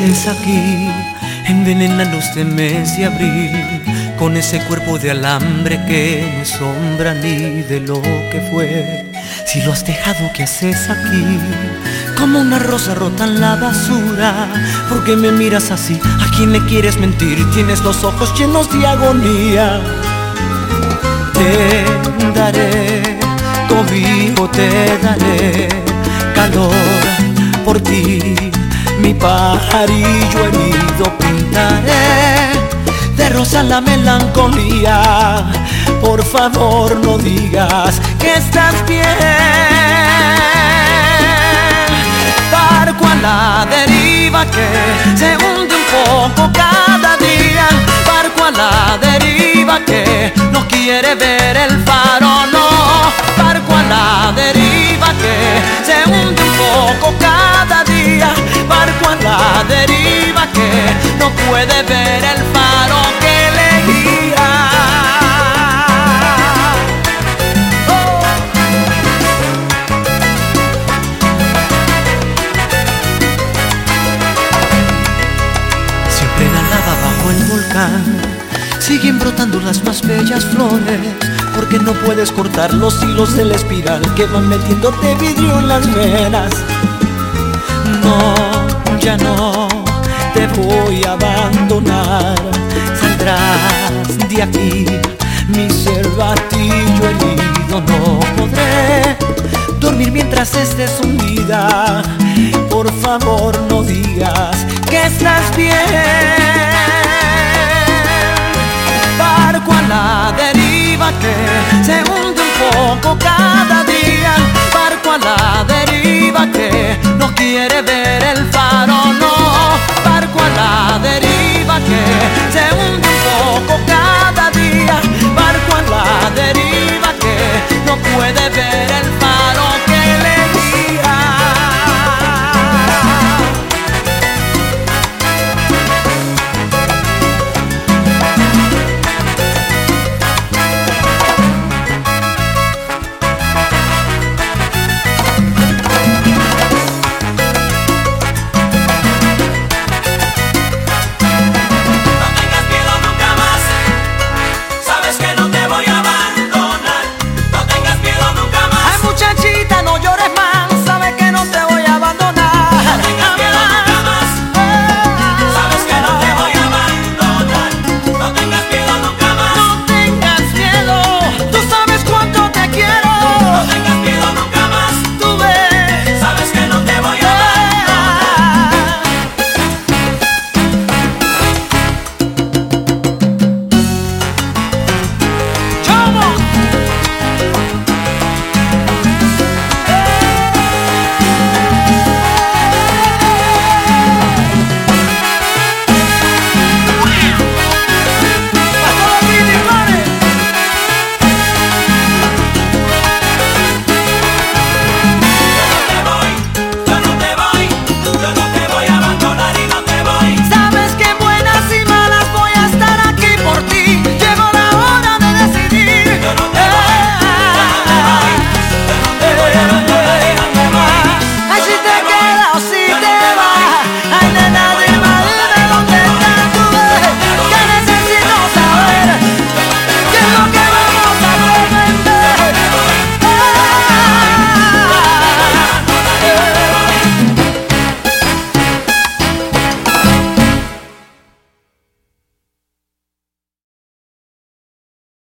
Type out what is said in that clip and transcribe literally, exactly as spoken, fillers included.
haces aquí, envenenando este mes de abril, con ese cuerpo de alambre que no es sombra ni de lo que fue? Si lo has dejado, ¿qué haces aquí? Como una rosa rota en la basura. ¿Por qué me miras así? ¿A quién le quieres mentir? Tienes los ojos llenos de agonía. Te daré cobijo, te daré calor por ti. Mi pajarillo herido pintaré de rosa la melancolía. Por favor no digas que estás bien. Barco a la deriva que se hunde un poco cada día. Barco a la deriva que no quiere ver el faro, no. Barco a la deriva que se hunde un poco cada día. Barco a la deriva que no puede ver el faro que le guía. Oh. Siempre la lava bajo el volcán, siguen brotando las más bellas flores, porque no puedes cortar los hilos de la espiral que van metiéndote vidrio en las venas. No, ya no te voy a abandonar. Saldrás de aquí, mi cervatillo herido. No podré dormir mientras estés hundida. Por favor no digas que estás bien. Barco a la deriva que se hunde un poco cada día. Barco a la deriva que no quiere ver el faro, no.